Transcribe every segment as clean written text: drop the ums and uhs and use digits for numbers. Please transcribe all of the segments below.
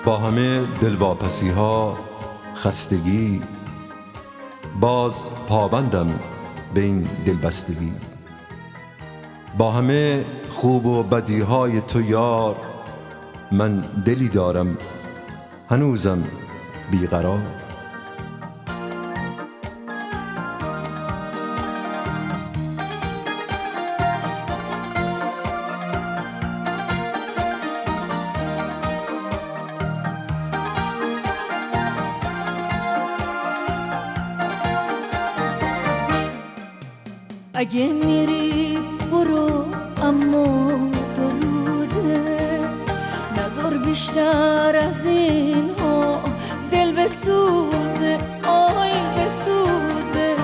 با همه دلواپسی ها خستگی، باز پابندم به این دلبستگی. با همه خوب و بدی های تو یار، من دلی دارم هنوزم بیقرار. اگه میری برو، اما 2 روزه نذار بیشتر از این ها دل بسوزه، آی بسوزه.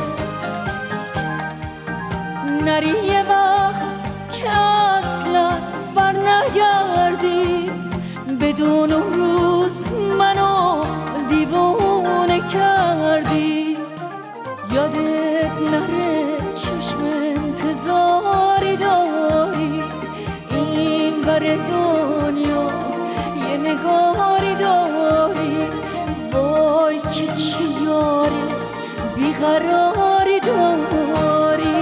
نری یه وقت که اصلا بر نگردی، بدون اون روز منو دیوونه کردی. یادت نره چشم انتظاری داری، این ور دنیا یه نگاری داری. وای که چه یاری بیقراری داری.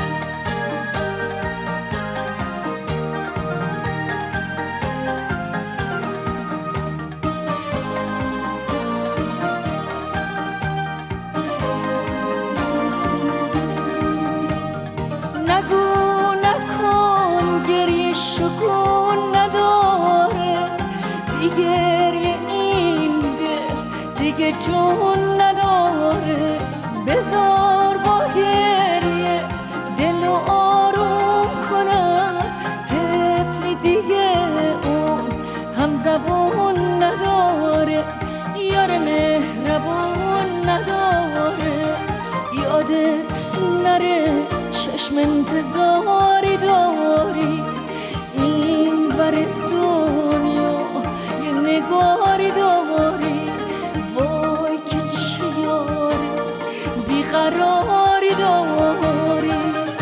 شکون نداره گریه، این دل دیگه جون نداره. بذار با گریه دل رو آروم کنم، طفلی دیگه اون هم زبون نداره، یار مهربون نداره. یادت نره چشم انتظاری داری، این ور دنیا یه نگاری داری. وای که چه یاری بیقراری داری.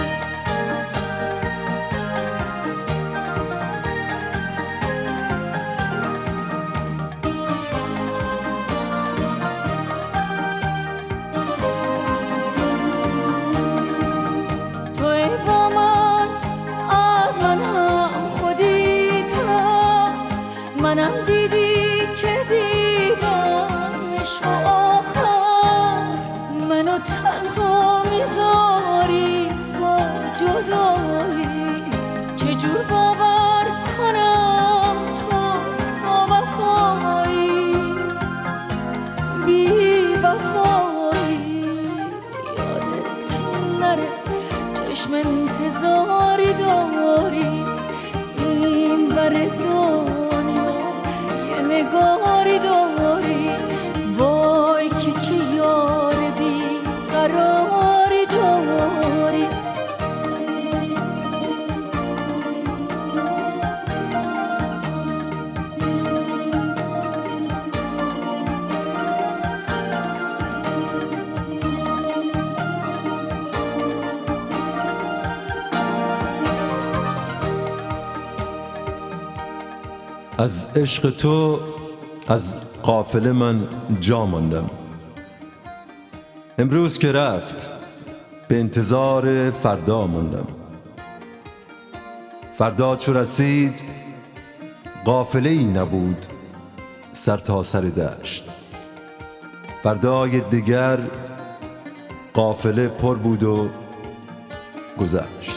توی با من از من هم منم دیدی که دیدمش و آخر منو تنها میذاری با جدایی. چجور باور کنم تو وفایی بی وفایی. یادت نره چشم انتظاری داری، این ور دنیا نگاری داری. وای که چه یار بیقراری داری. از عشق تو از قافله من جا ماندم. امروز که رفت به انتظار فردا ماندم. فردا چو رسید قافله ای نبود سر تا سر دشت. فردای دیگر قافله پر بود و گذشت.